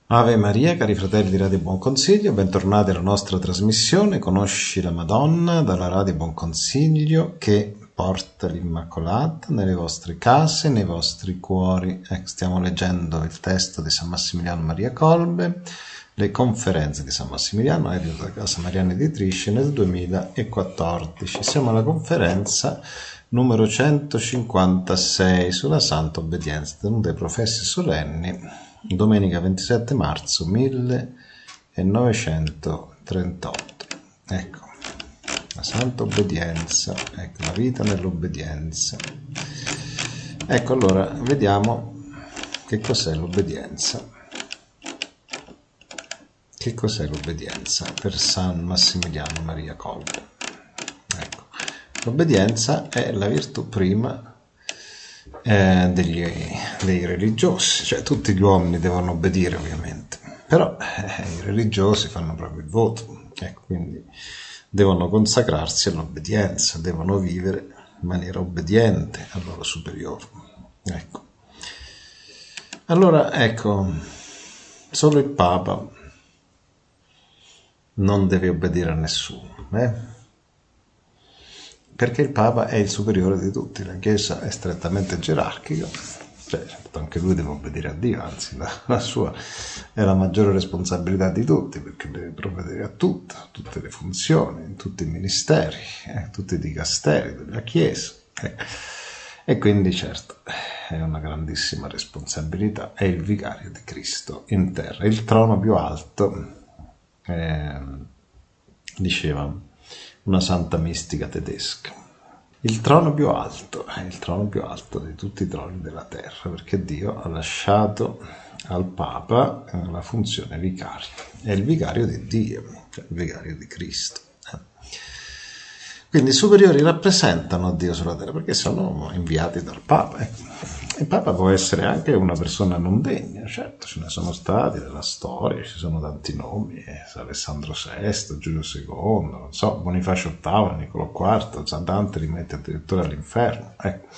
Ave Maria, cari fratelli di Radio Buon Consiglio, bentornati alla nostra trasmissione Conosci la Madonna dalla Radio Buon Consiglio che porta l'Immacolata nelle vostre case, nei vostri cuori. Stiamo leggendo il testo di San Massimiliano Maria Kolbe, le conferenze di San Massimiliano, edito da Casa Mariana Editrice nel 2014. Siamo alla conferenza numero 156 sulla Santa Obbedienza, tenuta ai professi solenni domenica 27 marzo 1938. Ecco, la Santa Obbedienza, ecco, la vita nell'obbedienza. Ecco, allora, vediamo che cos'è l'obbedienza. Che cos'è l'obbedienza per San Massimiliano Maria Kolbe? Ecco, l'obbedienza è la virtù prima dei religiosi, cioè tutti gli uomini devono obbedire ovviamente, però i religiosi fanno proprio il voto, ecco, quindi devono consacrarsi all'obbedienza, devono vivere in maniera obbediente al loro superiore. Ecco, allora ecco, solo il Papa non deve obbedire a nessuno, perché il Papa è il superiore di tutti, la Chiesa è strettamente gerarchica, cioè anche lui deve obbedire a Dio, anzi la sua è la maggiore responsabilità di tutti, perché deve provvedere a tutte le funzioni, tutti i ministeri, tutti i dicasteri della Chiesa, e quindi certo è una grandissima responsabilità, è il vicario di Cristo in terra, il trono più alto, diceva una santa mistica tedesca. Il trono più alto è il trono più alto di tutti i troni della terra, perché Dio ha lasciato al Papa la funzione vicario. È il vicario di Dio, cioè il vicario di Cristo. Quindi i superiori rappresentano Dio sulla terra perché sono inviati dal Papa. Il Papa può essere anche una persona non degna, certo, ce ne sono stati nella storia, ci sono tanti nomi, Alessandro VI, Giulio II, non so, Bonifacio VIII, Niccolò IV, Dante li mette addirittura all'inferno.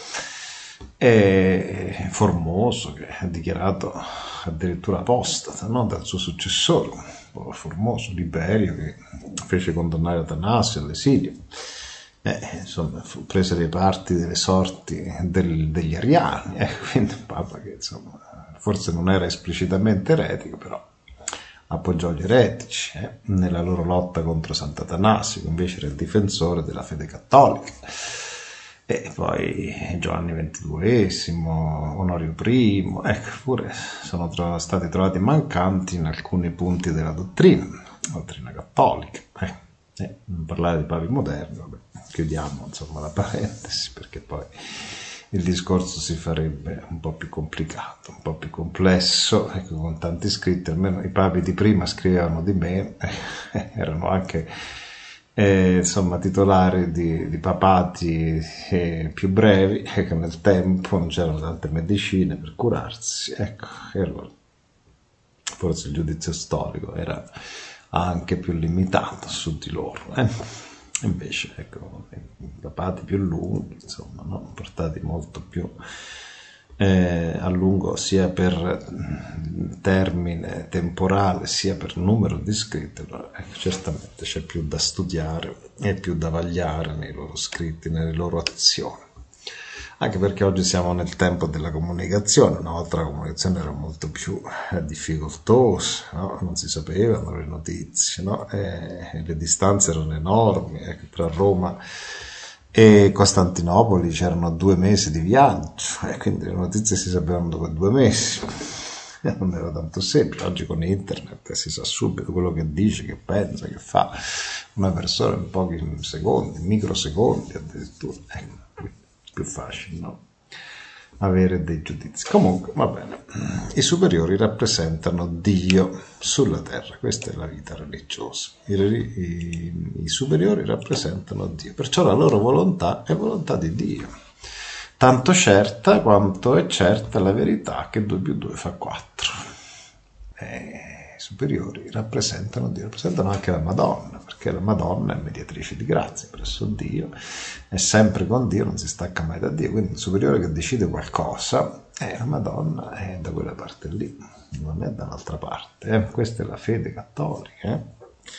E Formoso, che ha dichiarato addirittura apostata, no? Dal suo successore, Formoso, Liberio, che fece condannare Atanasio all'esilio. Insomma, fu prese le parti delle sorti degli ariani, quindi un Papa che insomma forse non era esplicitamente eretico, però appoggiò gli eretici nella loro lotta contro Sant'Atanasio, che invece era il difensore della fede cattolica. E poi Giovanni XXII, Onorio I, pure sono stati trovati mancanti in alcuni punti della dottrina cattolica. Non parlare di papi moderni, vabbè, chiudiamo insomma la parentesi, perché poi il discorso si farebbe un po' più complicato, un po' più complesso, con tanti scritti. Almeno i papi di prima scrivevano di meno, erano anche insomma titolari di papati più brevi, che nel tempo non c'erano tante medicine per curarsi, e allora forse il giudizio storico era anche più limitato su di loro. Invece, i papati più lunghi, insomma, no? Portati molto più a lungo, sia per termine temporale, sia per numero di scritti. Certamente c'è più da studiare e più da vagliare nei loro scritti, nelle loro azioni. Anche perché oggi siamo nel tempo della comunicazione, una volta la comunicazione era molto più difficoltosa, no? Non si sapevano le notizie, no? E le distanze erano enormi, tra Roma e Costantinopoli c'erano 2 mesi di viaggio, quindi le notizie si sapevano dopo 2 mesi, non era tanto semplice. Oggi con internet si sa subito quello che dice, che pensa, che fa una persona in pochi secondi, microsecondi addirittura, più facile, no? Avere dei giudizi. Comunque, va bene, i superiori rappresentano Dio sulla terra, questa è la vita religiosa. I superiori rappresentano Dio, perciò la loro volontà è volontà di Dio, tanto certa quanto è certa la verità che 2 più 2 fa 4. superiori rappresentano Dio, rappresentano anche la Madonna, perché la Madonna è mediatrice di grazia presso Dio, è sempre con Dio, non si stacca mai da Dio, quindi il superiore che decide qualcosa, la Madonna è da quella parte lì, non è da un'altra parte. Questa è la fede cattolica.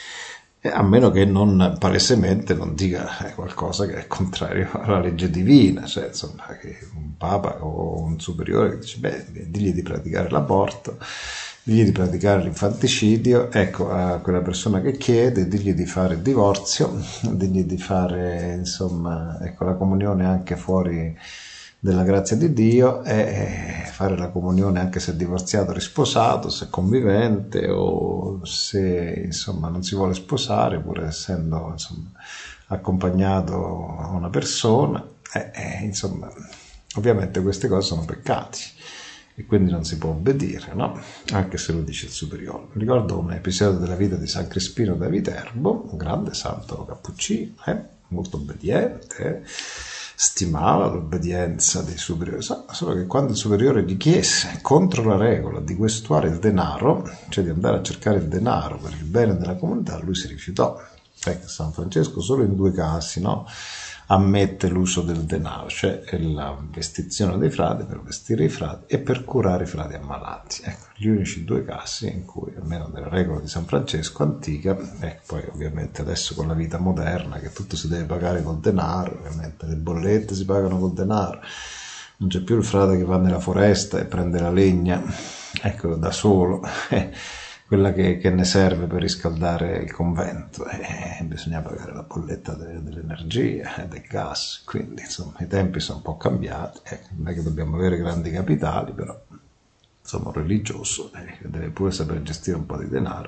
A meno che non palesemente non dica qualcosa che è contrario alla legge divina, cioè insomma che un papa o un superiore che dice digli di praticare l'aborto, digli di praticare l'infanticidio, ecco, a quella persona che chiede, digli di fare il divorzio, digli di fare insomma ecco la comunione anche fuori della grazia di Dio, e fare la comunione anche se è divorziato, risposato, se è convivente o se insomma non si vuole sposare, pur essendo insomma accompagnato a una persona, insomma ovviamente queste cose sono peccati e quindi non si può obbedire, no? Anche se lo dice il superiore. Ricordo un episodio della vita di San Crispino da Viterbo, un grande santo cappuccino, molto obbediente, stimava l'obbedienza dei superiori, solo che quando il superiore gli chiese contro la regola di questuare il denaro, cioè di andare a cercare il denaro per il bene della comunità, lui si rifiutò. San Francesco solo in 2 casi, no, ammette l'uso del denaro, cioè la vestizione dei frati per vestire i frati e per curare i frati ammalati. Ecco, gli unici 2 casi in cui, almeno nella regola di San Francesco antica, poi ovviamente adesso con la vita moderna che tutto si deve pagare col denaro, ovviamente le bollette si pagano col denaro, non c'è più il frate che va nella foresta e prende la legna, ecco, da solo, quella che ne serve per riscaldare il convento, bisogna pagare la bolletta dell'energia e del gas, quindi insomma i tempi sono un po' cambiati, non è che dobbiamo avere grandi capitali, però insomma un religioso deve pure saper gestire un po' di denaro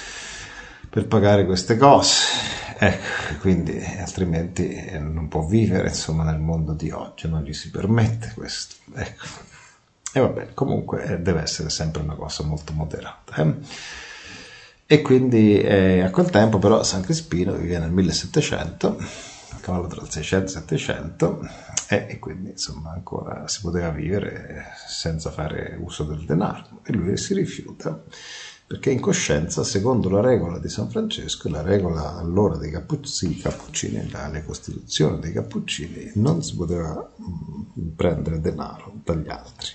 per pagare queste cose, quindi altrimenti non può vivere insomma nel mondo di oggi, non gli si permette questo, ecco. E vabbè, comunque deve essere sempre una cosa molto moderata. E quindi a quel tempo però San Crispino viveva nel 1700, a cavallo tra il 600 e il 700, e quindi insomma ancora si poteva vivere senza fare uso del denaro. E lui si rifiuta, perché in coscienza, secondo la regola di San Francesco, la regola allora dei cappuccini, le costituzioni dei cappuccini, non si poteva prendere denaro dagli altri.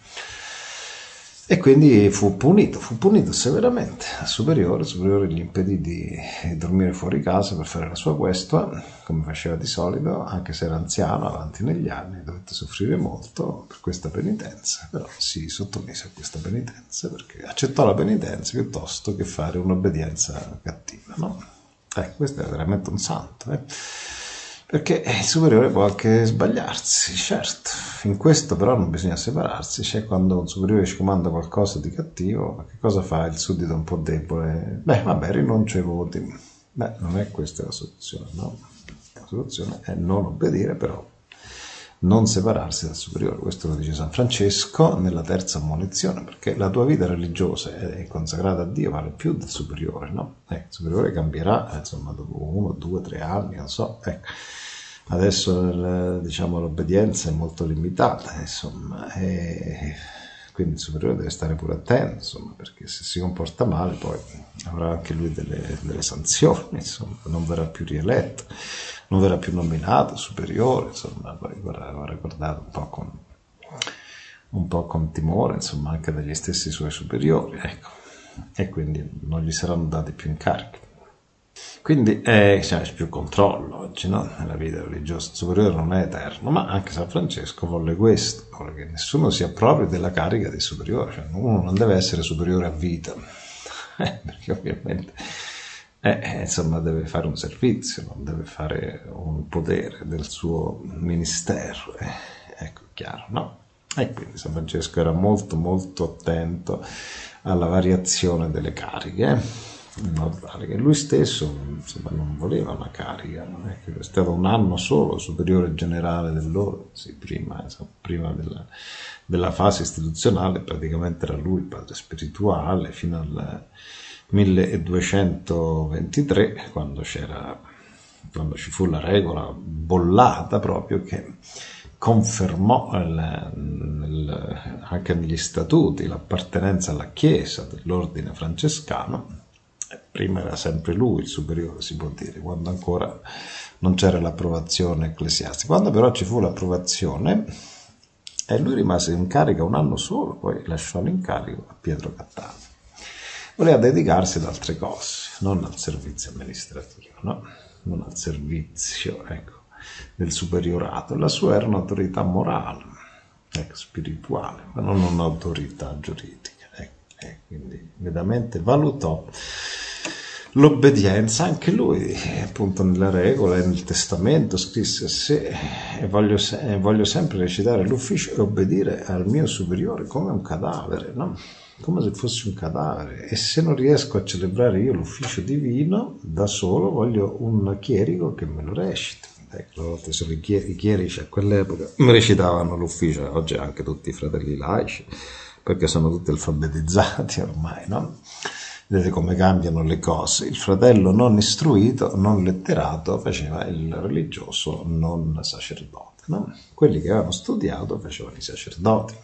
E quindi fu punito severamente. Il superiore gli impedì di dormire fuori casa per fare la sua questua, come faceva di solito, anche se era anziano, avanti negli anni, dovette soffrire molto per questa penitenza, però si sottomise a questa penitenza perché accettò la penitenza piuttosto che fare un'obbedienza cattiva, no? Questo è veramente un santo, perché il superiore può anche sbagliarsi, certo. In questo però non bisogna separarsi, cioè quando un superiore ci comanda qualcosa di cattivo, che cosa fa il suddito un po' debole? Rinuncio ai voti. Non è questa la soluzione, no? La soluzione è non obbedire, però non separarsi dal superiore. Questo lo dice San Francesco nella terza ammonizione, perché la tua vita religiosa è consacrata a Dio, vale più del superiore, no? Il superiore cambierà, insomma, dopo 1, 2, 3 anni, non so, Adesso diciamo l'obbedienza è molto limitata, insomma, e quindi il superiore deve stare pure attento, insomma, perché se si comporta male poi avrà anche lui delle sanzioni, insomma, non verrà più rieletto, non verrà più nominato superiore, insomma, poi verrà ricordato un po' con timore, insomma, anche dagli stessi suoi superiori, ecco, e quindi non gli saranno dati più incarichi. Quindi c'è più controllo oggi, no? Nella vita religiosa. Il superiore non è eterno, ma anche San Francesco volle questo, vuole che nessuno si appropri della carica dei superiori, cioè uno non deve essere superiore a vita, perché ovviamente insomma deve fare un servizio, non deve fare un podere del suo ministero, ecco, chiaro, no? E quindi San Francesco era molto molto attento alla variazione delle cariche, in modo tale che lui stesso insomma non voleva una carica, è stato un anno solo superiore generale dell'ordine, prima della fase istituzionale praticamente era lui il padre spirituale fino al 1223 quando ci fu la regola bollata proprio che confermò anche negli statuti l'appartenenza alla Chiesa dell'ordine francescano. Prima era sempre lui il superiore, si può dire, quando ancora non c'era l'approvazione ecclesiastica. Quando però ci fu l'approvazione, lui rimase in carica un anno solo, poi lasciò l'incarico a Pietro Cattani. Voleva dedicarsi ad altre cose, non al servizio amministrativo, no? Non al servizio, del superiorato. La sua era un'autorità morale, spirituale, ma non un'autorità giuridica. Quindi immediatamente valutò l'obbedienza. Anche lui, appunto, nella regola e nel testamento scrisse: se voglio sempre recitare l'ufficio e obbedire al mio superiore come un cadavere, no? Come se fossi un cadavere, e se non riesco a celebrare io l'ufficio divino da solo, voglio un chierico che me lo reciti. Ecco, a volte sono i chierici a quell'epoca recitavano l'ufficio, oggi anche tutti i fratelli laici, perché sono tutti alfabetizzati ormai, no? Vedete come cambiano le cose. Il fratello non istruito, non letterato, faceva il religioso non sacerdote, no? Quelli che avevano studiato facevano i sacerdoti.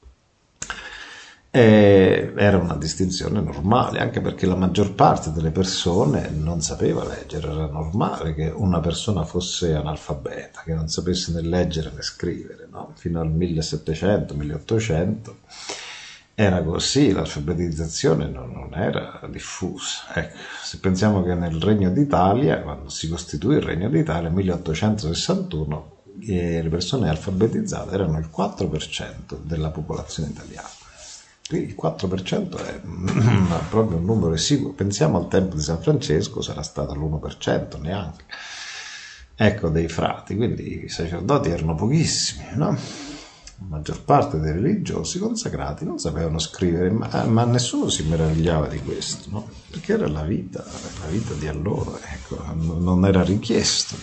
Era una distinzione normale, anche perché la maggior parte delle persone non sapeva leggere. Era normale che una persona fosse analfabeta, che non sapesse né leggere né scrivere, no? Fino al 1700-1800 era così, l'alfabetizzazione non era diffusa. Se pensiamo che nel Regno d'Italia, quando si costituì il Regno d'Italia, nel 1861, le persone alfabetizzate erano il 4% della popolazione italiana. Quindi il 4% è proprio un numero esiguo. Pensiamo al tempo di San Francesco, sarà stato l'1%, neanche. Dei frati, quindi i sacerdoti erano pochissimi, no? La maggior parte dei religiosi consacrati non sapevano scrivere, ma nessuno si meravigliava di questo, no? Perché era la vita di allora, non era richiesto,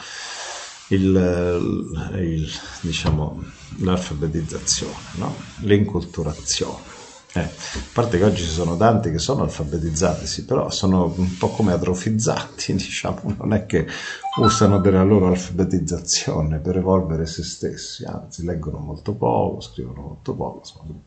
l'alfabetizzazione, no? L'inculturazione. A parte che oggi ci sono tanti che sono alfabetizzati, sì, però sono un po' come atrofizzati, non è che usano della loro alfabetizzazione per evolvere se stessi, anzi leggono molto poco, scrivono molto poco,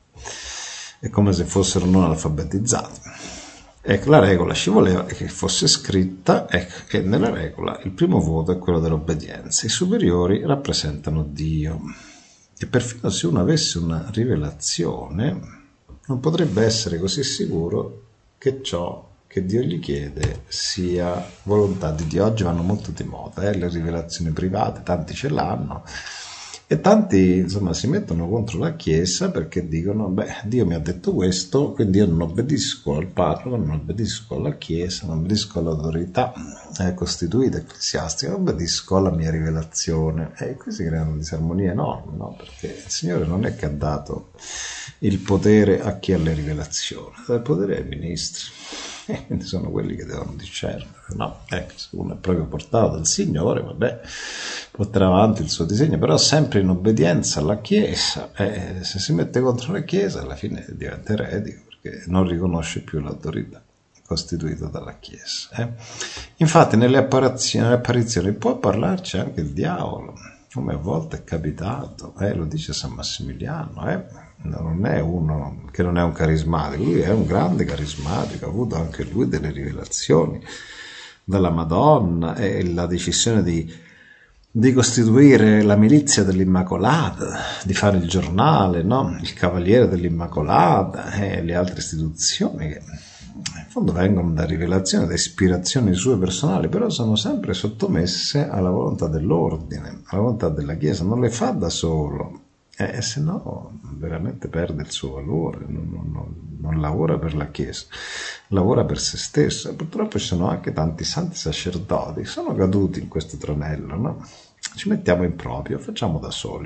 è come se fossero non alfabetizzati. La regola ci voleva che fosse scritta, che nella regola il primo voto è quello dell'obbedienza, i superiori rappresentano Dio, e perfino se uno avesse una rivelazione non potrebbe essere così sicuro che ciò che Dio gli chiede sia volontà di Dio. Oggi vanno molto di moda, le rivelazioni private, tanti ce l'hanno, e tanti si mettono contro la Chiesa perché dicono: Dio mi ha detto questo, quindi io non obbedisco al parroco, non obbedisco alla Chiesa, non obbedisco all'autorità costituita ecclesiastica, non obbedisco alla mia rivelazione. E qui si creano disarmonie enormi, no? Perché il Signore non è che ha dato il potere a chi ha le rivelazioni, dà il potere ai ministri, quindi sono quelli che devono discernere, no? Se uno è proprio portato dal Signore, porterà avanti il suo disegno, però sempre in obbedienza alla Chiesa. Se si mette contro la Chiesa, alla fine diventa eretico, perché non riconosce più l'autorità costituita dalla Chiesa. Infatti nelle apparizioni può parlarci anche il diavolo, come a volte è capitato, lo dice San Massimiliano, non è uno che non è un carismatico, lui è un grande carismatico, ha avuto anche lui delle rivelazioni dalla Madonna, e la decisione di costituire la milizia dell'Immacolata, di fare il giornale, no? Il Cavaliere dell'Immacolata e le altre istituzioni che in fondo vengono da rivelazioni, da ispirazioni sue personali, però sono sempre sottomesse alla volontà dell'ordine, alla volontà della Chiesa. Non le fa da solo, se no veramente perde il suo valore, non lavora per la Chiesa, lavora per se stesso. E purtroppo ci sono anche tanti santi sacerdoti che sono caduti in questo tranello, no? Ci mettiamo in proprio, facciamo da soli.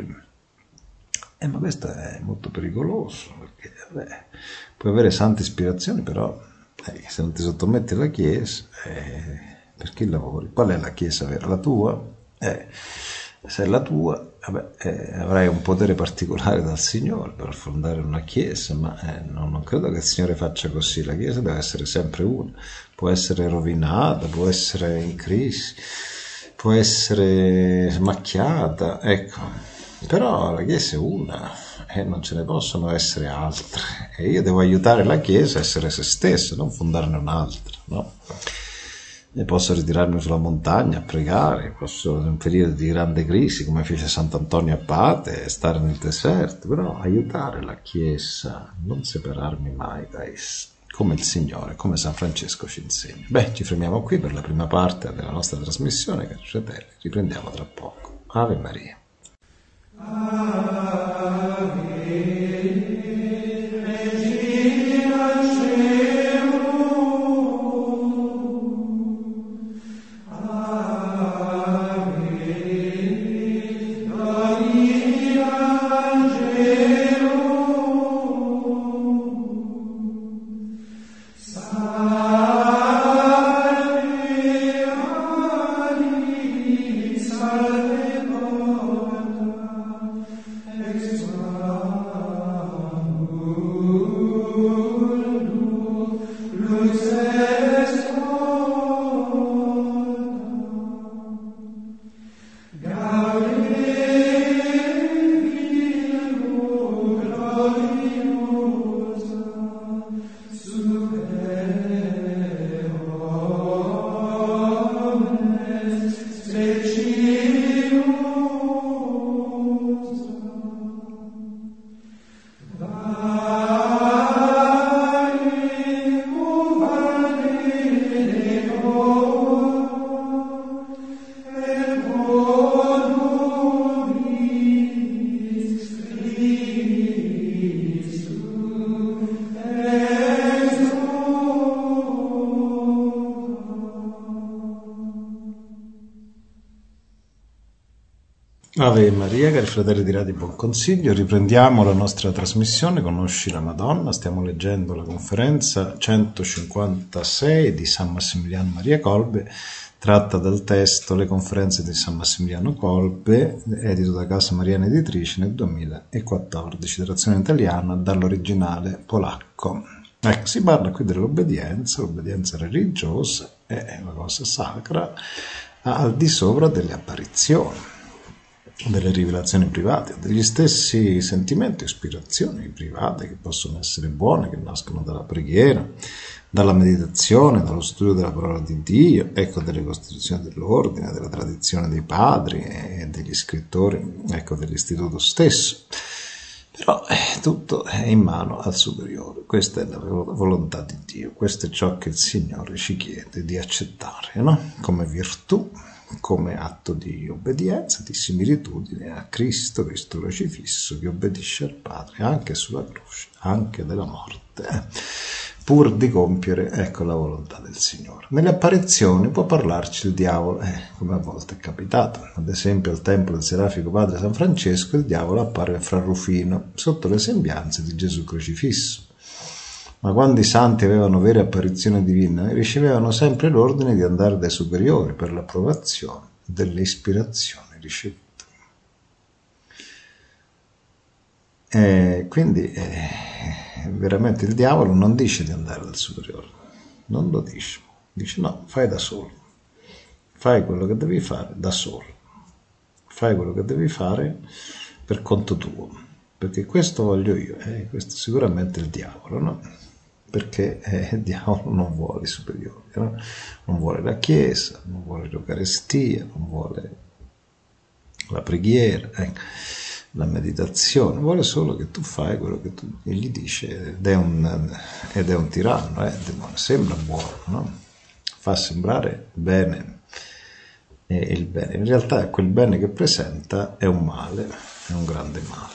Ma questo è molto pericoloso, perché puoi avere sante ispirazioni, però se non ti sottometti alla Chiesa, per chi lavori? Qual è la Chiesa vera? La tua? Se è la tua, avrai un potere particolare dal Signore per fondare una Chiesa, ma non credo che il Signore faccia così. La Chiesa deve essere sempre una, può essere rovinata, può essere in crisi, può essere macchiata, Però la Chiesa è una e non ce ne possono essere altre. E io devo aiutare la Chiesa a essere se stessa, non fondarne un'altra, no? E posso ritirarmi sulla montagna a pregare, posso in un periodo di grande crisi, come fece Sant'Antonio Abate, stare nel deserto, però aiutare la Chiesa, non separarmi mai da essa, come il Signore, come San Francesco ci insegna. Beh, ci fermiamo qui per la prima parte della nostra trasmissione, cari fratelli, riprendiamo tra poco. Ave Maria. Ave Maria, cari fratelli di Radio Buon Consiglio, riprendiamo la nostra trasmissione Conosci la Madonna. Stiamo leggendo la conferenza 156 di San Massimiliano Maria Kolbe, tratta dal testo Le conferenze di San Massimiliano Kolbe, edito da Casa Mariana Editrice nel 2014, traduzione italiana dall'originale polacco. Ecco, si parla qui dell'obbedienza, l'obbedienza religiosa è una cosa sacra al di sopra delle apparizioni, delle rivelazioni private, degli stessi sentimenti e ispirazioni private che possono essere buone, che nascono dalla preghiera, dalla meditazione, dallo studio della parola di Dio, ecco, delle costituzioni dell'ordine, della tradizione dei padri e degli scrittori, ecco, dell'istituto stesso. Però tutto è in mano al superiore, questa è la volontà di Dio, questo è ciò che il Signore ci chiede di accettare, no? Come virtù, come atto di obbedienza, di similitudine a Cristo crocifisso che obbedisce al Padre anche sulla croce, anche della morte, pur di compiere, ecco, la volontà del Signore. Nelle apparizioni può parlarci il diavolo, come a volte è capitato. Ad esempio al tempio del Serafico Padre San Francesco il diavolo appare fra Rufino sotto le sembianze di Gesù crocifisso. Ma quando i santi avevano vere apparizioni divine, ricevevano sempre l'ordine di andare dai superiori per l'approvazione delle ispirazioni ricevute. Quindi veramente il diavolo non dice di andare dal superiore, non lo dice, dice no, fai da solo, fai quello che devi fare da solo, fai quello che devi fare per conto tuo, perché questo voglio io, questo è sicuramente il diavolo, no? Perché il diavolo non vuole i superiori, no? Non vuole la Chiesa, non vuole l'Eucarestia, non vuole la preghiera, la meditazione, vuole solo che tu fai quello che tu gli dici, ed è un tiranno, il demone sembra buono, no? Fa sembrare bene il bene, in realtà quel bene che presenta è un male, è un grande male.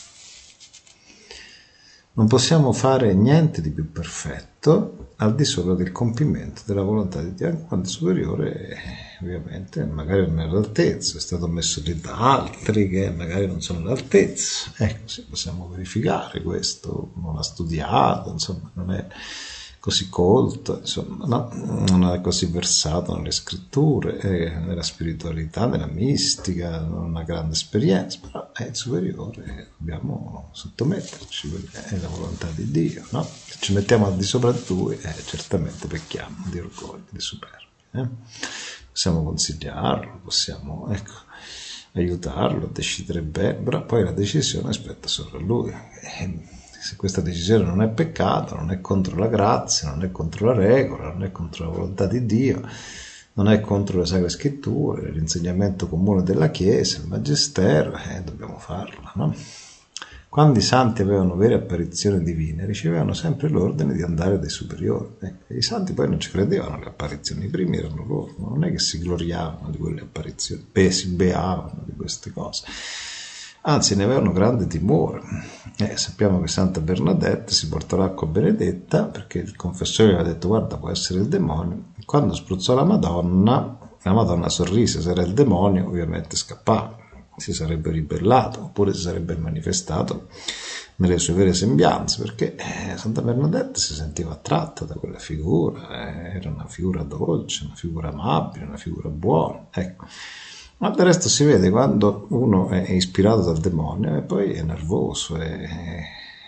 Non possiamo fare niente di più perfetto al di sopra del compimento della volontà di Dio, quando il superiore ovviamente magari non è all'altezza, è stato messo lì da altri che magari non sono all'altezza. Così possiamo verificare questo, non ha studiato, insomma, non è così colto, insomma, no? Non è così versato nelle scritture, nella spiritualità, nella mistica, non ha una grande esperienza, però è il superiore, dobbiamo sottometterci, perché è la volontà di Dio, no? Se ci mettiamo al di sopra di lui, certamente pecchiamo di orgoglio, di superbia. Possiamo consigliarlo, possiamo, aiutarlo a decidere bene, però poi la decisione spetta solo a lui. Se questa decisione non è peccato, non è contro la grazia, non è contro la regola, non è contro la volontà di Dio, non è contro le sacre scritture, l'insegnamento comune della Chiesa, il magistero, dobbiamo farla, no? Quando i santi avevano vere apparizioni divine, ricevevano sempre l'ordine di andare dai superiori. I santi poi non ci credevano alle apparizioni, i primi erano loro, non è che si gloriavano di quelle apparizioni, si beavano di queste cose. Anzi, ne avevano grande timore. Sappiamo che Santa Bernadette si portò l'acqua benedetta perché il confessore aveva detto: guarda, può essere il demonio. Quando spruzzò la Madonna sorrise, se era il demonio ovviamente scappava, si sarebbe ribellato oppure si sarebbe manifestato nelle sue vere sembianze, perché Santa Bernadette si sentiva attratta da quella figura, era una figura dolce, una figura amabile, una figura buona, ecco. Ma del resto si vede quando uno è ispirato dal demonio e poi è nervoso, è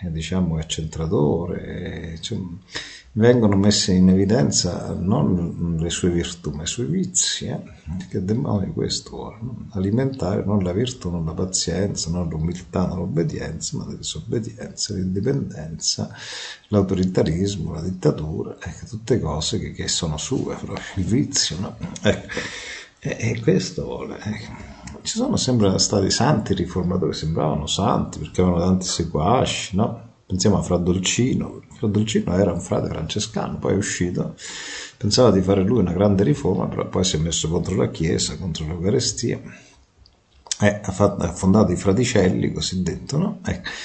accentratore, vengono messe in evidenza non le sue virtù ma i suoi vizi, perché il demonio questo vuole, no? Alimentare non la virtù, non la pazienza, non l'umiltà, non l'obbedienza, ma la disobbedienza, l'indipendenza, l'autoritarismo, la dittatura, tutte cose che sono sue, proprio il vizio, no? E questo vuole. Ci sono sempre stati santi riformatori, sembravano santi perché avevano tanti seguaci, no? Pensiamo a Fra Dolcino. Fra Dolcino era un frate francescano, poi è uscito, pensava di fare lui una grande riforma, però poi si è messo contro la Chiesa, contro l'Eucarestia, ha fondato i fraticelli cosiddetti, no?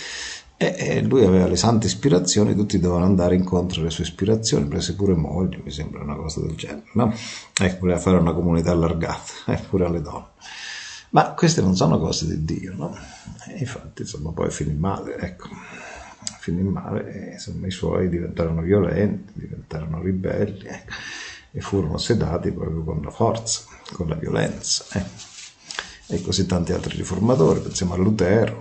E lui aveva le sante ispirazioni, tutti dovevano andare incontro alle sue ispirazioni, prese pure moglie, mi sembra una cosa del genere, no? Voleva fare una comunità allargata, pure alle donne. Ma queste non sono cose di Dio, no? Infatti, insomma, poi finì male, insomma, i suoi diventarono violenti, diventarono ribelli, e furono sedati proprio con la forza, con la violenza, E così tanti altri riformatori, pensiamo a Lutero,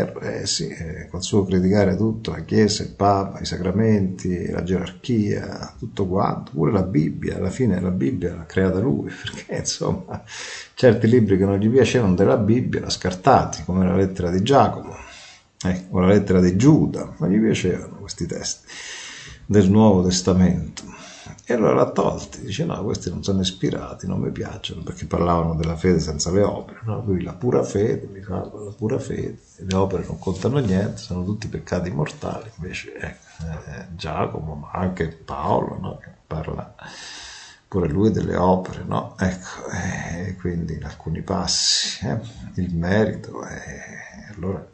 col suo criticare tutto, la Chiesa, il Papa, i sacramenti, la gerarchia, tutto quanto, pure la Bibbia, alla fine la Bibbia l'ha creata lui, perché insomma certi libri che non gli piacevano della Bibbia l'ha scartati, come la lettera di Giacomo, o la lettera di Giuda, non gli piacevano questi testi del Nuovo Testamento. E allora l'ha tolti, dice no, questi non sono ispirati, non mi piacciono, perché parlavano della fede senza le opere, no? Lui la pura fede, mi salva la pura fede, le opere non contano niente, sono tutti peccati mortali, invece Giacomo, ma anche Paolo, no? Che parla pure lui delle opere, no? Quindi in alcuni passi, il merito, allora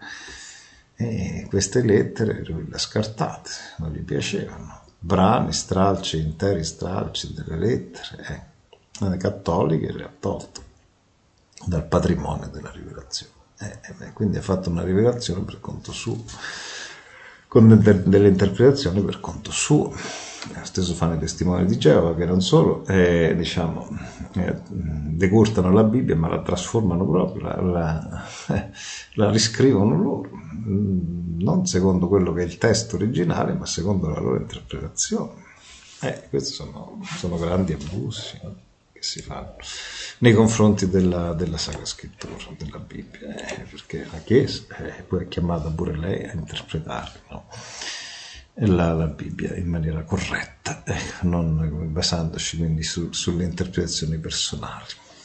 queste lettere lui le ha scartate, non gli piacevano. Brani, stralci, interi stralci delle lettere, le cattoliche le ha tolto dal patrimonio della rivelazione. Quindi ha fatto una rivelazione per conto suo, con delle interpretazioni per conto suo. Lo stesso fanno i testimoni di Geova, che non solo decurtano la Bibbia, ma la trasformano proprio, la riscrivono loro, non secondo quello che è il testo originale, ma secondo la loro interpretazione. Questi sono grandi abusi, no? Che si fanno nei confronti della Sacra Scrittura, della Bibbia, perché la Chiesa poi è chiamata pure lei a interpretare, no? La Bibbia in maniera corretta, non basandoci quindi sulle interpretazioni personali.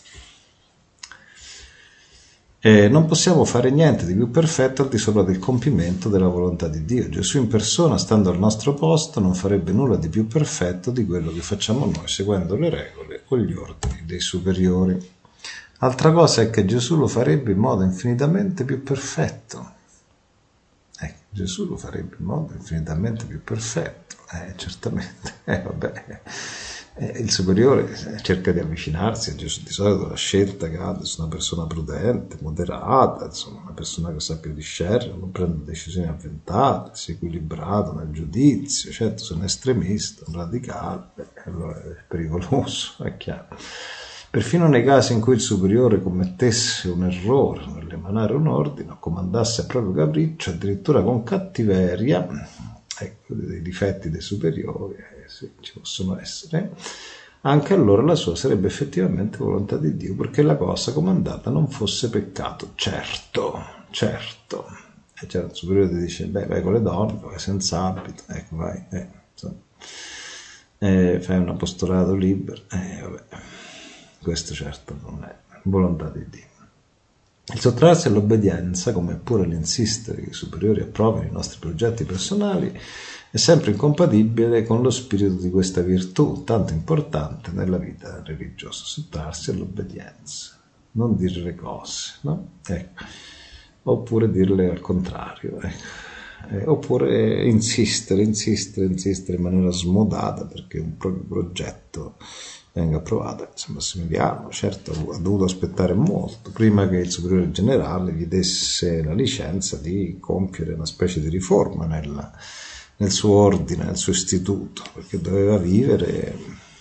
Non possiamo fare niente di più perfetto al di sopra del compimento della volontà di Dio. Gesù in persona, stando al nostro posto, non farebbe nulla di più perfetto di quello che facciamo noi, seguendo le regole o gli ordini dei superiori. Altra cosa è che Gesù lo farebbe in modo infinitamente più perfetto. Gesù lo farebbe in modo infinitamente più perfetto, certamente. Il superiore cerca di avvicinarsi a Gesù, di solito la scelta che ha su una persona prudente, moderata, insomma, una persona che sappia discernere, non prende decisioni avventate, sia equilibrato nel giudizio. Certo, se un estremista, un radicale, allora è pericoloso, è chiaro. Perfino nei casi in cui il superiore commettesse un errore nell'emanare un ordine o comandasse a proprio capriccio, addirittura con cattiveria, dei difetti dei superiori, sì, ci possono essere, anche allora la sua sarebbe effettivamente volontà di Dio, perché la cosa comandata non fosse peccato. Certo. E certo, il superiore ti dice, beh, vai con le donne, vai senza abito, ecco, vai, insomma. Fai un apostolato libero, vabbè. Questo certo non è volontà di Dio. Il sottrarsi all'obbedienza, come pure l'insistere che i superiori approvino i nostri progetti personali, è sempre incompatibile con lo spirito di questa virtù, tanto importante nella vita religiosa. Sottrarsi all'obbedienza, non dire le cose, no? Ecco. Oppure dirle al contrario, oppure insistere in maniera smodata perché un proprio progetto venga approvato. Massimiliano, certo, ha dovuto aspettare molto prima che il superiore generale gli desse la licenza di compiere una specie di riforma nel suo ordine, nel suo istituto, perché doveva vivere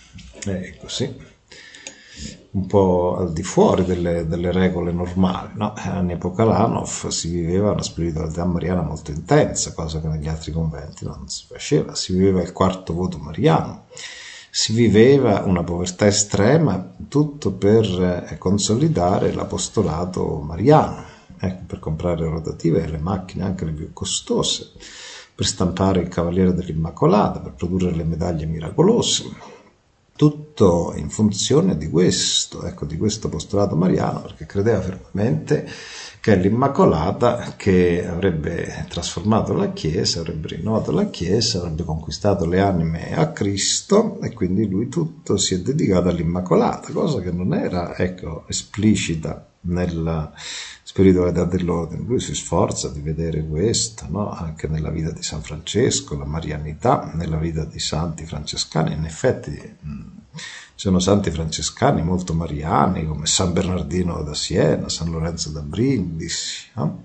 così, un po' al di fuori delle regole normali, no? Anni Apocalanov si viveva una spiritualità mariana molto intensa, cosa che negli altri conventi non si faceva. Si viveva il quarto voto mariano, si viveva una povertà estrema, tutto per consolidare l'apostolato mariano, per comprare rotative e le macchine anche le più costose, per stampare il Cavaliere dell'Immacolata, per produrre le medaglie miracolose. Tutto in funzione di questo apostolato mariano, perché credeva fermamente che è l'Immacolata che avrebbe trasformato la Chiesa, avrebbe rinnovato la Chiesa, avrebbe conquistato le anime a Cristo, e quindi lui tutto si è dedicato all'Immacolata, cosa che non era esplicita nella spiritualità dell'ordine. Lui si sforza di vedere questo, no? Anche nella vita di San Francesco, la marianità, nella vita di santi francescani. In effetti ci sono santi francescani molto mariani, come San Bernardino da Siena, San Lorenzo da Brindisi, no?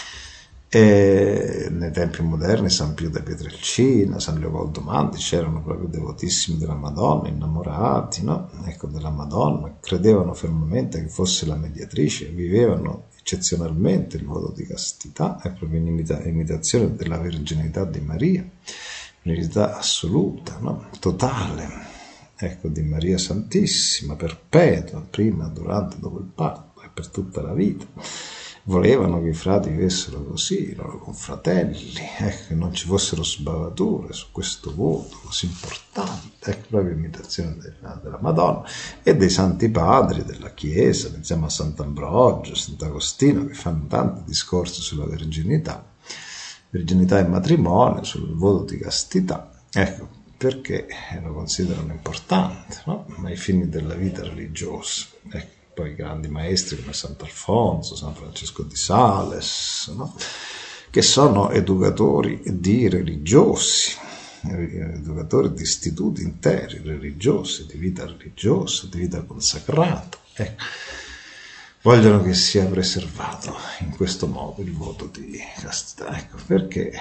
E nei tempi moderni San Pio da Pietrelcina, San Leopoldo Mandici erano proprio devotissimi della Madonna, innamorati, no? Della Madonna, credevano fermamente che fosse la mediatrice, vivevano eccezionalmente il voto di castità, è proprio in imitazione della verginità di Maria, verginità assoluta, no? Totale, di Maria Santissima, perpetua, prima, durante, dopo il parto e per tutta la vita. Volevano che i frati vivessero così, i loro confratelli, che non ci fossero sbavature su questo voto così importante, proprio imitazione della Madonna e dei santi padri della Chiesa. Pensiamo a Sant'Ambrogio, Sant'Agostino, che fanno tanti discorsi sulla verginità e matrimonio, sul voto di castità, perché lo considerano importante, no? Ai fini della vita religiosa. Poi grandi maestri come Sant'Alfonso, San Francesco di Sales, no? Che sono educatori religiosi, educatori di istituti interi religiosi, di vita consacrata. Vogliono che sia preservato in questo modo il voto di castità, perché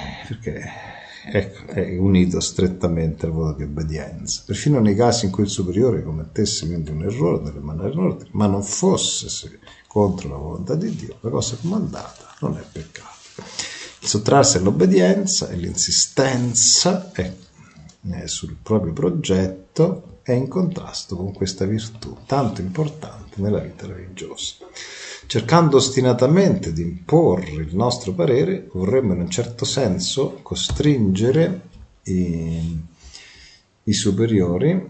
è unito strettamente al voto di obbedienza, perfino nei casi in cui il superiore commettesse quindi un errore nell'emanare l'ordine, ma non fosse contro la volontà di Dio, la cosa comandata non è peccato. Il sottrarsi all'obbedienza e l'insistenza sul proprio progetto è in contrasto con questa virtù tanto importante nella vita religiosa. Cercando ostinatamente di imporre il nostro parere, vorremmo in un certo senso costringere i superiori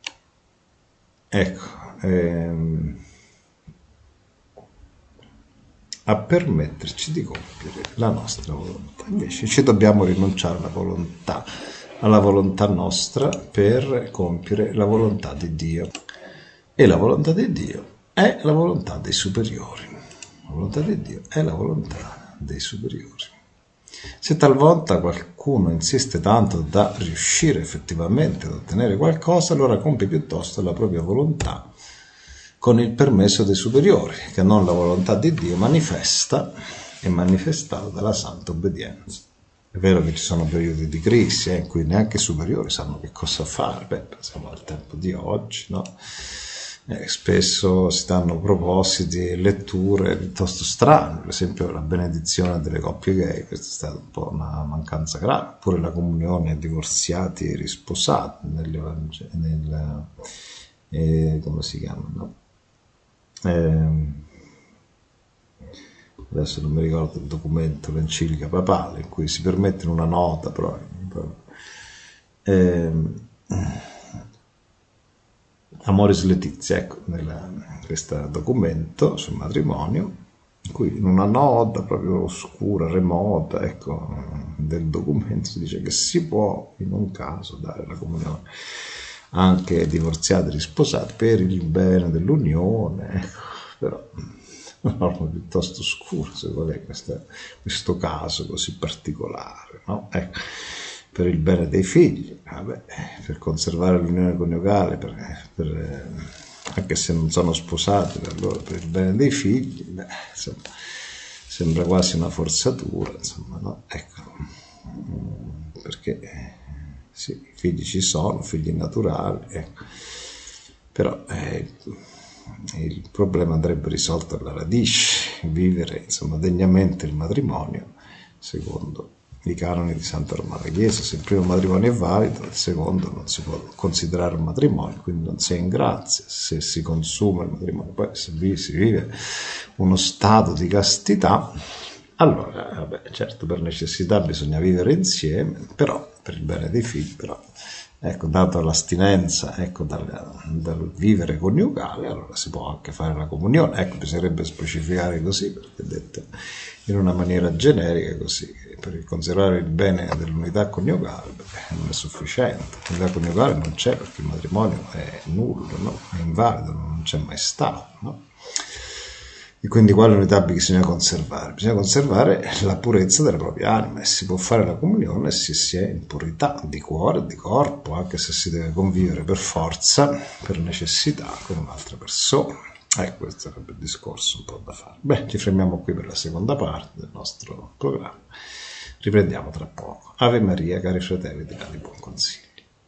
a permetterci di compiere la nostra volontà. Invece ci dobbiamo rinunciare alla volontà nostra per compiere la volontà di Dio. E la volontà di Dio è la volontà dei superiori. La volontà di Dio è la volontà dei superiori. Se talvolta qualcuno insiste tanto da riuscire effettivamente ad ottenere qualcosa, allora compie piuttosto la propria volontà con il permesso dei superiori, che non la volontà di Dio manifesta e manifestata dalla santa obbedienza. È vero che ci sono periodi di crisi in cui neanche i superiori sanno che cosa fare. Pensiamo al tempo di oggi, no? Spesso si danno propositi e letture piuttosto strane, per esempio la benedizione delle coppie gay, questa è stata un po' una mancanza grave, oppure la comunione a divorziati e risposati come si chiama, no? Adesso non mi ricordo il documento, l'enciclica papale, in cui si permette una nota, però, Amoris Laetitia, ecco, questo documento sul matrimonio, in cui in una nota proprio oscura, remota, ecco, del documento si dice che si può in un caso dare la comunione anche ai divorziati e risposati per il bene dell'unione, ecco, però una norma piuttosto scura, se vuole, questo caso così particolare, no? Ecco, per il bene dei figli, vabbè, per conservare l'unione coniugale, anche se non sono sposati, allora per il bene dei figli, beh, insomma, sembra quasi una forzatura, insomma, no? Ecco, perché sì, i figli ci sono, figli naturali, ecco, però il problema andrebbe risolto alla radice, vivere, insomma, degnamente il matrimonio secondo i canoni di Santa Romana Chiesa. Se il primo matrimonio è valido, il secondo non si può considerare un matrimonio, quindi non si è in grazia. Se si consuma il matrimonio, poi se si vive uno stato di castità, allora, vabbè, certo, per necessità bisogna vivere insieme, però per il bene dei figli, però, ecco, dato l'astinenza, ecco, dal vivere coniugale, allora si può anche fare la comunione. Ecco, bisognerebbe specificare così, perché detto in una maniera generica così, per conservare il bene dell'unità coniugale, non è sufficiente. L'unità coniugale non c'è perché il matrimonio è nullo, no? È invalido, non c'è mai stato, no? E quindi quale unità bisogna conservare? Bisogna conservare la purezza della propria anima, e si può fare la comunione se si è in purità di cuore e di corpo, anche se si deve convivere per forza, per necessità, con un'altra persona. Ecco, questo sarebbe il discorso un po' da fare. Beh, ci fermiamo qui per la seconda parte del nostro programma. Riprendiamo tra poco. Ave Maria, cari fratelli, di buon consiglio.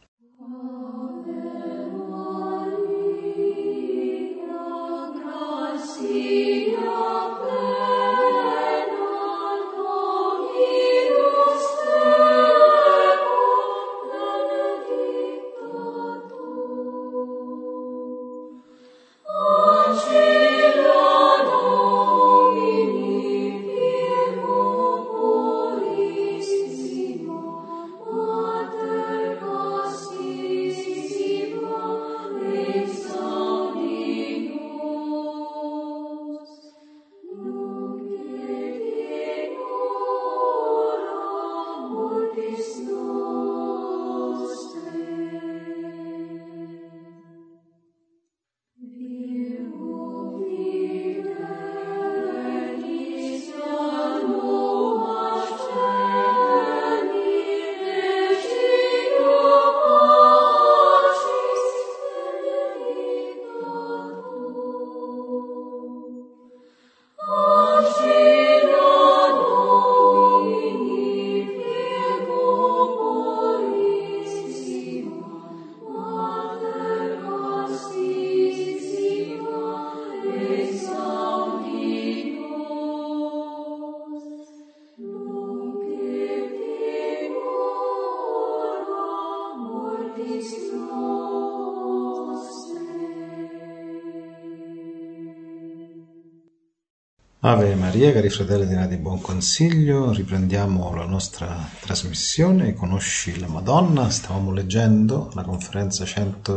Ave Maria, cari fratelli di buon consiglio, riprendiamo la nostra trasmissione. Conosci la Madonna. Stavamo leggendo la conferenza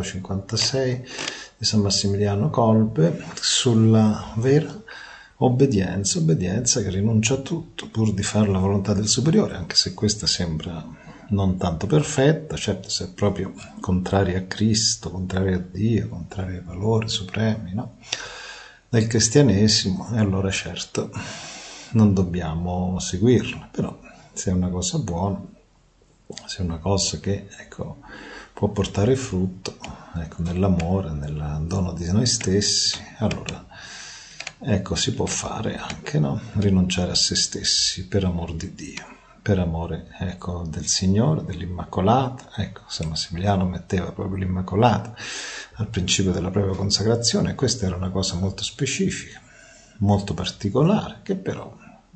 156 di San Massimiliano Kolbe sulla vera obbedienza che rinuncia a tutto pur di fare la volontà del Superiore, anche se questa sembra non tanto perfetta, certo, se è proprio contraria a Cristo, contraria a Dio, contraria ai valori supremi, no? Del cristianesimo, e allora certo non dobbiamo seguirla, però se è una cosa buona, se è una cosa che, ecco, può portare frutto, ecco, nell'amore, nel dono di noi stessi, allora, ecco, si può fare anche, no? Rinunciare a se stessi per amor di Dio, per amore, ecco, del Signore, dell'Immacolata. Ecco, San Massimiliano metteva proprio l'Immacolata al principio della propria consacrazione, e questa era una cosa molto specifica, molto particolare, che però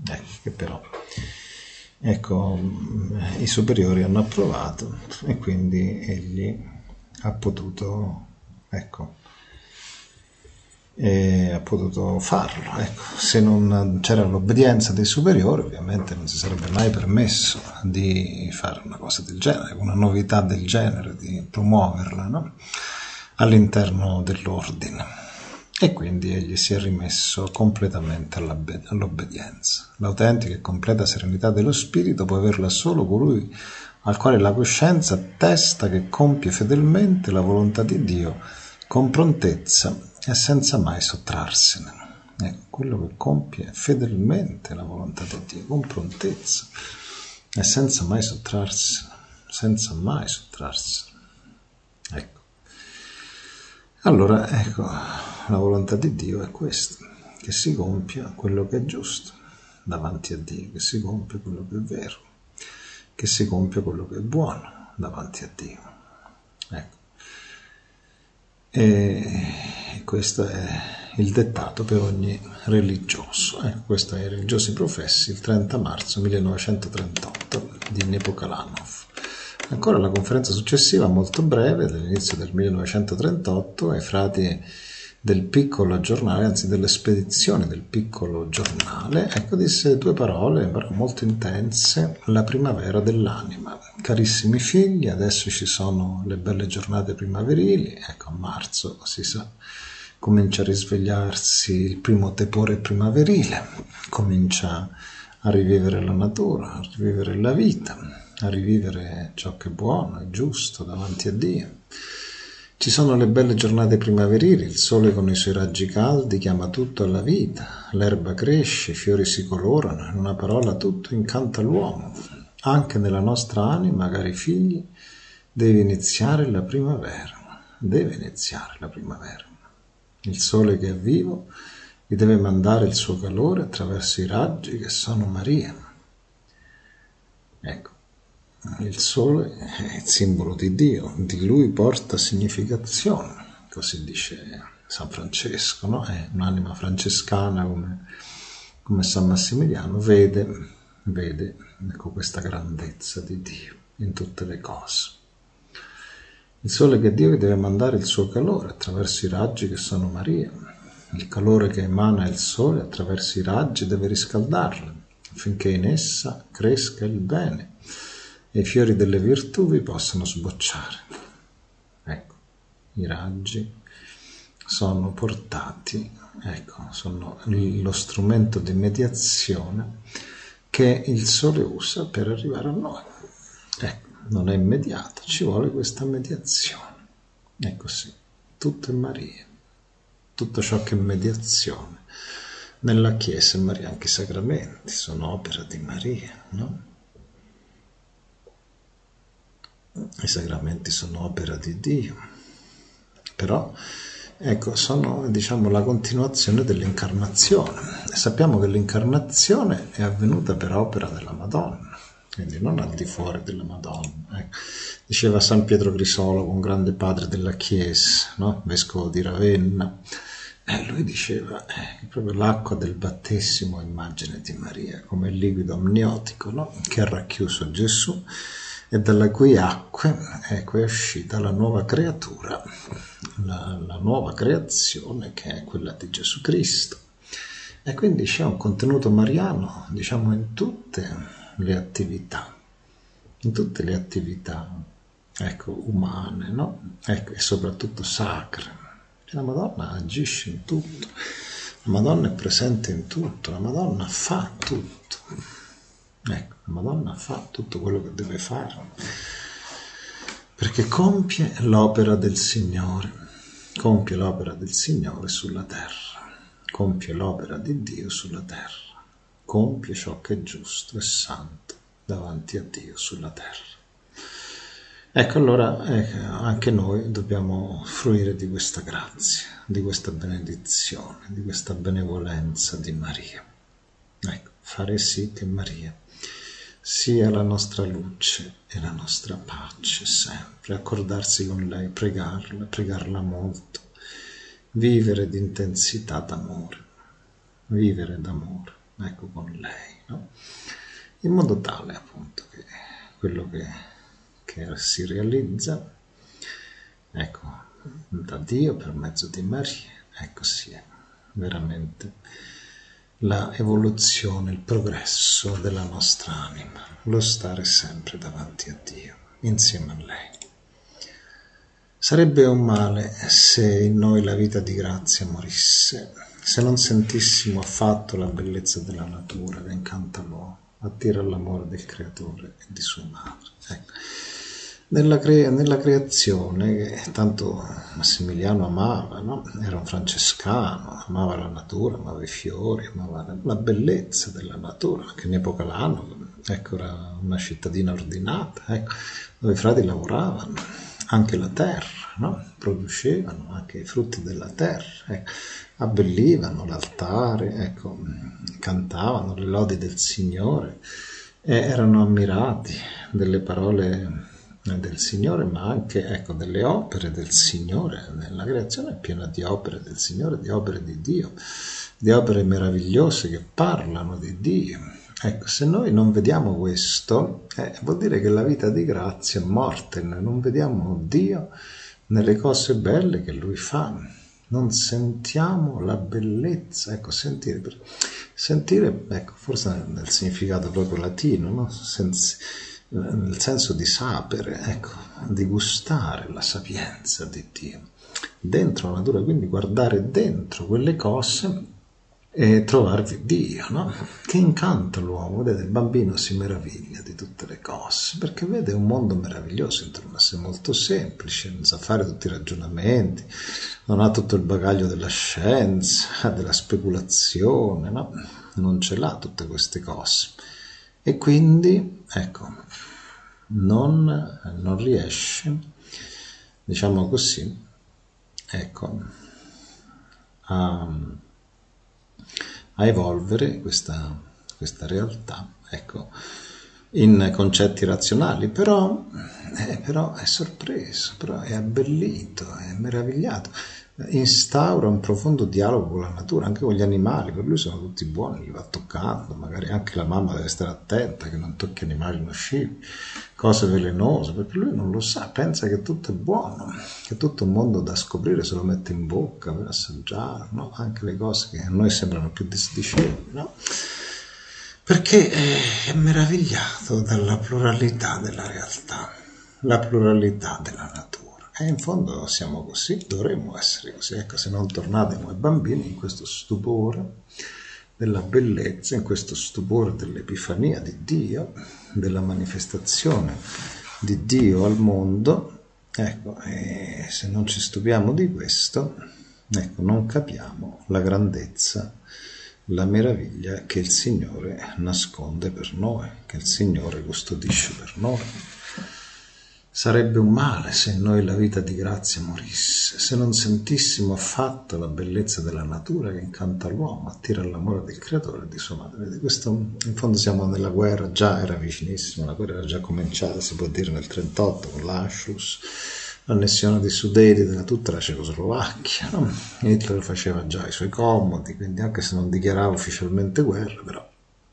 ecco, i superiori hanno approvato, e quindi egli ha potuto, ecco, e ha potuto farlo. Ecco, se non c'era l'obbedienza dei superiori, ovviamente non si sarebbe mai permesso di fare una cosa del genere, una novità del genere, di promuoverla, no? All'interno dell'ordine. E quindi egli si è rimesso completamente all'obbedienza. L'autentica e completa serenità dello spirito può averla solo colui al quale la coscienza attesta che compie fedelmente la volontà di Dio con prontezza e senza mai sottrarsene. Ecco, quello che compie fedelmente la volontà di Dio con prontezza e senza mai sottrarsene, senza mai sottrarsene. Ecco. Allora, ecco, la volontà di Dio è questa, che si compia quello che è giusto davanti a Dio, che si compia quello che è vero, che si compia quello che è buono davanti a Dio. Ecco. E questo è il dettato per ogni religioso. Questo è i religiosi professi, il 30 marzo 1938 di Nepokalanov. Ancora la conferenza successiva, molto breve, dell'inizio del 1938, ai frati del piccolo giornale, anzi delle spedizioni del piccolo giornale, ecco, disse due parole però molto intense: la primavera dell'anima. Carissimi figli, adesso ci sono le belle giornate primaverili, ecco, a marzo, si sa, comincia a risvegliarsi il primo tepore primaverile, comincia a rivivere la natura, a rivivere la vita, a rivivere ciò che è buono e giusto davanti a Dio. Ci sono le belle giornate primaverili, il sole con i suoi raggi caldi chiama tutto alla vita, l'erba cresce, i fiori si colorano, in una parola tutto incanta l'uomo. Anche nella nostra anima, cari figli, deve iniziare la primavera, deve iniziare la primavera. Il sole che è vivo vi deve mandare il suo calore attraverso i raggi che sono Maria. Ecco. Il sole è il simbolo di Dio, di lui porta significazione, così dice San Francesco, no? È un'anima francescana come San Massimiliano, vede ecco, questa grandezza di Dio in tutte le cose. Il sole che Dio deve mandare il suo calore attraverso i raggi che sono Maria. Il calore che emana il sole attraverso i raggi deve riscaldarla, affinché in essa cresca il bene e i fiori delle virtù vi possano sbocciare. Ecco, i raggi sono portati, ecco, sono lo strumento di mediazione che il sole usa per arrivare a noi. Ecco, non è immediato, ci vuole questa mediazione. È così, tutto è Maria, tutto ciò che è mediazione. Nella Chiesa Maria, anche i sacramenti sono opera di Maria, no? I sacramenti sono opera di Dio, però ecco, sono, diciamo, la continuazione dell'incarnazione. E sappiamo che l'incarnazione è avvenuta per opera della Madonna, quindi non al di fuori della Madonna. Ecco. Diceva San Pietro Crisologo, un grande padre della Chiesa, no? Vescovo di Ravenna, lui diceva che proprio l'acqua del battesimo è immagine di Maria, come il liquido amniotico, no? Che ha racchiuso Gesù, e dalle cui acque, ecco, è uscita la nuova creatura, la nuova creazione che è quella di Gesù Cristo. E quindi c'è un contenuto mariano, diciamo, in tutte le attività, ecco, umane, no? Ecco, e soprattutto sacre. La Madonna agisce in tutto, la Madonna è presente in tutto, la Madonna fa tutto. Ecco, la Madonna fa tutto quello che deve fare, perché compie l'opera del Signore sulla terra, compie l'opera di Dio sulla terra, compie ciò che è giusto e santo davanti a Dio sulla terra. Ecco, allora anche noi dobbiamo fruire di questa grazia, di questa benedizione, di questa benevolenza di Maria. Ecco, fare sì che Maria sia la nostra luce e la nostra pace sempre, accordarsi con lei, pregarla molto, vivere di intensità d'amore, vivere d'amore, ecco, con lei, no? In modo tale appunto che quello che si realizza, ecco, da Dio per mezzo di Maria, Ecco sì, è veramente la evoluzione, il progresso della nostra anima, lo stare sempre davanti a Dio, insieme a lei. Sarebbe un male se in noi la vita di grazia morisse, se non sentissimo affatto la bellezza della natura che incanta l'uomo, attira all'amore del creatore e di sua madre. Ecco. Nella creazione, che tanto Massimiliano amava, no? Era un francescano, amava la natura, amava i fiori, amava la bellezza della natura, anche in epoca Lano, ecco, era una cittadina ordinata, ecco, dove i frati lavoravano, anche la terra, no? Producevano anche i frutti della terra, ecco, abbellivano l'altare, ecco, cantavano le lodi del Signore e erano ammirati delle parole del Signore, ma anche, ecco, delle opere del Signore. La creazione è piena di opere del Signore, di opere di Dio, di opere meravigliose che parlano di Dio. Ecco, se noi non vediamo questo, vuol dire che la vita di grazia è morta e noi non vediamo Dio nelle cose belle che Lui fa. Non sentiamo la bellezza, ecco, sentire, ecco, forse nel significato proprio latino, no? Nel senso di sapere, ecco, di gustare la sapienza di Dio dentro la natura, quindi guardare dentro quelle cose e trovarvi Dio, no? Che incanta l'uomo. Vedete, il bambino si meraviglia di tutte le cose perché vede un mondo meraviglioso intorno a sé, molto semplice, non sa fare tutti i ragionamenti, non ha tutto il bagaglio della scienza, della speculazione, no? Non ce l'ha tutte queste cose e quindi, ecco, non riesce, diciamo così, ecco, a evolvere questa realtà, ecco, in concetti razionali, però è sorpreso, però è abbellito, è meravigliato, instaura un profondo dialogo con la natura, anche con gli animali. Per lui sono tutti buoni, li va toccando, magari anche la mamma deve stare attenta che non tocchi animali nocivi, cose velenose, perché lui non lo sa, pensa che tutto è buono, che tutto è un mondo da scoprire, se lo mette in bocca per assaggiare, no? Anche le cose che a noi sembrano più disdicevoli, no? Perché è meravigliato dalla pluralità della realtà, la pluralità della natura. E in fondo siamo così, dovremmo essere così. Ecco, se non tornate come bambini in questo stupore della bellezza, in questo stupore dell'epifania di Dio, della manifestazione di Dio al mondo, ecco, e se non ci stupiamo di questo, ecco, non capiamo la grandezza, la meraviglia che il Signore nasconde per noi, che il Signore custodisce per noi. Sarebbe un male se in noi la vita di grazia morisse, se non sentissimo affatto la bellezza della natura che incanta l'uomo, attira l'amore del creatore e di sua madre. Vedete, questo in fondo siamo nella guerra, già era vicinissimo, la guerra era già cominciata, si può dire nel 1938 con l'Anschluss, l'annessione dei Sudeti della tutta la Cecoslovacchia, no? Hitler faceva già i suoi comodi, quindi anche se non dichiarava ufficialmente guerra, però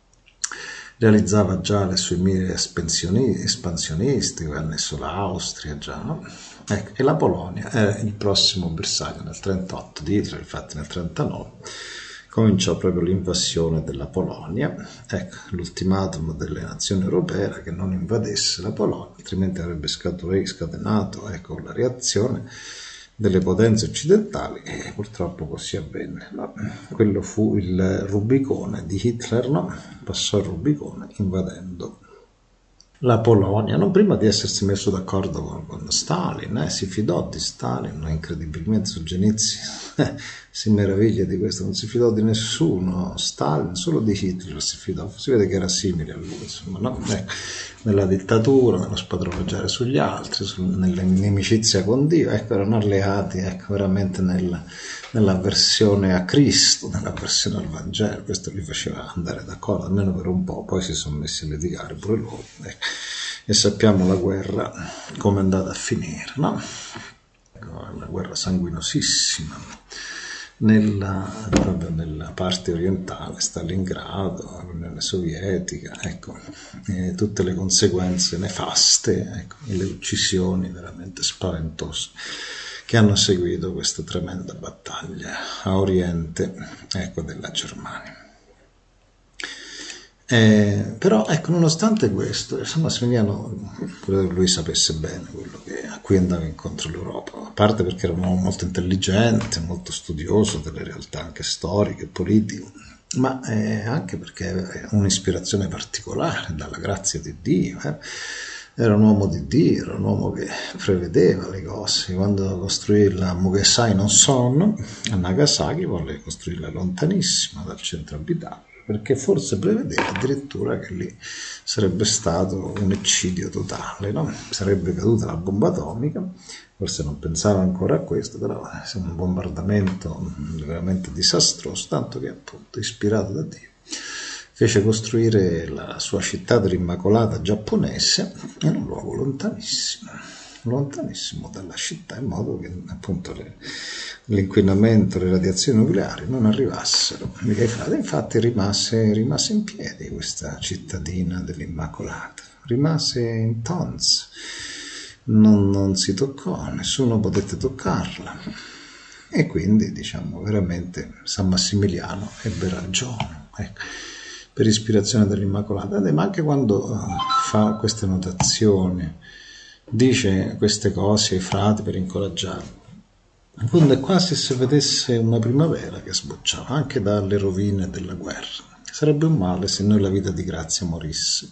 realizzava già le sue mire espansionistiche, aveva annesso l'Austria già, no? Ecco, e la Polonia era il prossimo bersaglio nel 1938 di Hitler, infatti nel 1939 cominciò proprio l'invasione della Polonia, ecco, l'ultimatum delle nazioni europee era che non invadesse la Polonia, altrimenti avrebbe scatenato, ecco, la reazione delle potenze occidentali e purtroppo così avvenne. No? Quello fu il Rubicone di Hitler, no? Passò il Rubicone invadendo la Polonia, non prima di essersi messo d'accordo con Stalin, si fidò di Stalin, incredibilmente Solzhenitsyn si meraviglia di questo, non si fidò di nessuno, Stalin, solo di Hitler si fidò, si vede che era simile a lui, insomma, no? Nella dittatura, nello spadroneggiare sugli altri, nell'inimicizia con Dio, ecco, erano alleati, ecco, veramente nell'avversione a Cristo, nell'avversione al Vangelo, questo li faceva andare d'accordo, almeno per un po', poi si sono messi a litigare pure loro, ecco. E sappiamo la guerra come è andata a finire, no? Ecco, una guerra sanguinosissima, proprio nella parte orientale, Stalingrado, l'Unione Sovietica, ecco, tutte le conseguenze nefaste, ecco, e le uccisioni veramente spaventose che hanno seguito questa tremenda battaglia a oriente, ecco, della Germania. Però ecco, nonostante questo, San Massimiliano, credo che lui sapesse bene a cui andava incontro l'Europa, a parte perché era un uomo molto intelligente, molto studioso delle realtà anche storiche e politiche, ma anche perché aveva un'ispirazione particolare dalla grazia di Dio. Era un uomo di Dio, era un uomo che prevedeva le cose. Quando costruì la Mugesai non Son a Nagasaki, volle costruirla lontanissima dal centro abitato, perché forse prevedeva addirittura che lì sarebbe stato un eccidio totale, no? Sarebbe caduta la bomba atomica, forse non pensava ancora a questo, però è un bombardamento veramente disastroso, tanto che appunto, ispirato da Dio, fece costruire la sua città dell'Immacolata giapponese in un luogo lontanissimo dalla città, in modo che appunto l'inquinamento, le radiazioni nucleari non arrivassero. Infatti rimase in piedi questa cittadina dell'Immacolata, rimase in tons, non si toccò, nessuno potette toccarla, e quindi diciamo veramente San Massimiliano ebbe ragione, ecco, per ispirazione dell'Immacolata. Ma anche quando fa queste notazioni, dice queste cose ai frati per incoraggiarli, in fondo è quasi se vedesse una primavera che sbocciava anche dalle rovine della guerra. Sarebbe un male se noi la vita di grazia morisse.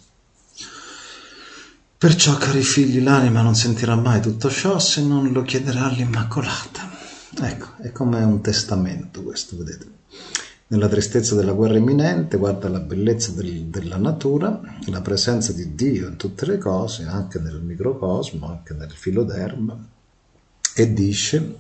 Perciò, cari figli, l'anima non sentirà mai tutto ciò se non lo chiederà all'Immacolata. Ecco, è come un testamento questo, vedete. Nella tristezza della guerra imminente guarda la bellezza della natura, la presenza di Dio in tutte le cose, anche nel microcosmo, anche nel filo d'erba, e dice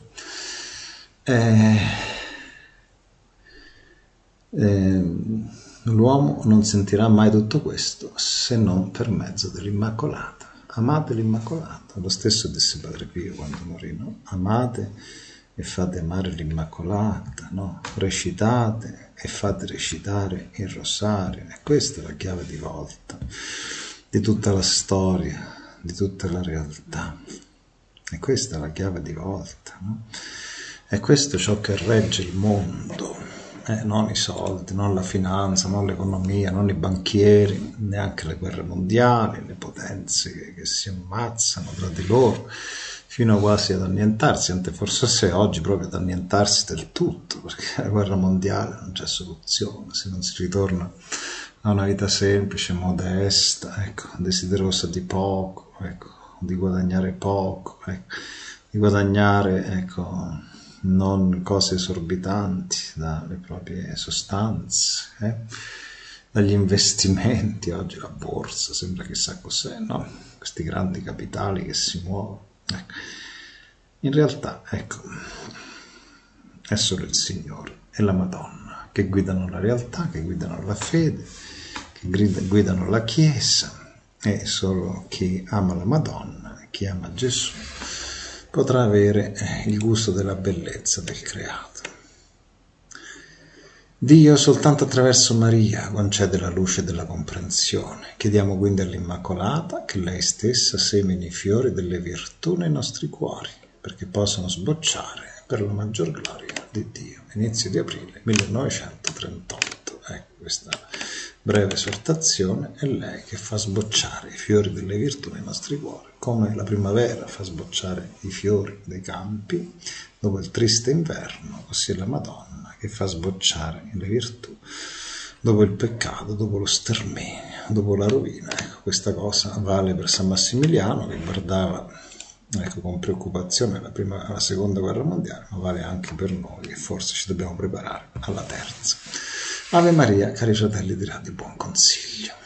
l'uomo non sentirà mai tutto questo se non per mezzo dell'Immacolata. Amate l'Immacolata. Lo stesso disse Padre Pio quando morì, no? Amate e fate amare l'Immacolata, no? Recitate e fate recitare il rosario. E questa è la chiave di volta di tutta la storia, di tutta la realtà. E questa è la chiave di volta, no? E questo è ciò che regge il mondo, non i soldi, non la finanza, non l'economia, non i banchieri, neanche le guerre mondiali, le potenze che si ammazzano tra di loro, fino quasi ad annientarsi, anche forse se oggi proprio ad annientarsi del tutto, perché la guerra mondiale non c'è soluzione, se non si ritorna a una vita semplice, modesta, ecco, desiderosa di poco, ecco, di guadagnare poco, ecco, di guadagnare, ecco, non cose esorbitanti dalle proprie sostanze, dagli investimenti. Oggi la borsa sembra chissà cos'è, no? Questi grandi capitali che si muovono. Ecco. In realtà, ecco, è solo il Signore e la Madonna che guidano la realtà, che guidano la fede, che guidano la Chiesa, e solo chi ama la Madonna, chi ama Gesù, potrà avere il gusto della bellezza del creato. Dio soltanto attraverso Maria concede la luce della comprensione. Chiediamo quindi all'Immacolata che lei stessa semini i fiori delle virtù nei nostri cuori, perché possano sbocciare per la maggior gloria di Dio. Inizio di aprile 1938. Ecco, questa breve esortazione è lei che fa sbocciare i fiori delle virtù nei nostri cuori, come la primavera fa sbocciare i fiori dei campi dopo il triste inverno, così è la Madonna che fa sbocciare le virtù dopo il peccato, dopo lo sterminio, dopo la rovina. Ecco, questa cosa vale per San Massimiliano, che guardava, ecco, con preoccupazione la seconda guerra mondiale, ma vale anche per noi, che forse ci dobbiamo preparare alla terza. Ave Maria, cari fratelli di Radio Buon Consiglio.